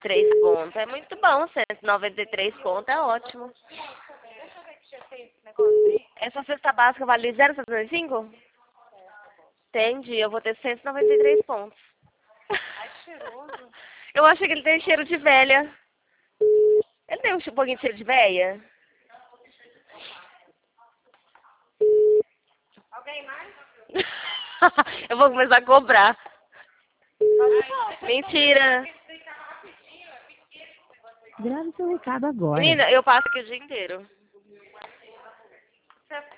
3 pontos. É muito bom, 193 pontos é ótimo. Deixa eu ver que tinha feito esse negócio aí. Essa cesta básica vale 0,75? Entendi, eu vou ter 193 pontos. Ai, que cheiroso. Eu achei que ele tem cheiro de velha. Ele tem um pouquinho de cheiro de velha? Alguém mais? Eu vou começar a cobrar. Mentira. Grave seu recado agora. Menina, eu passo aqui o dia inteiro.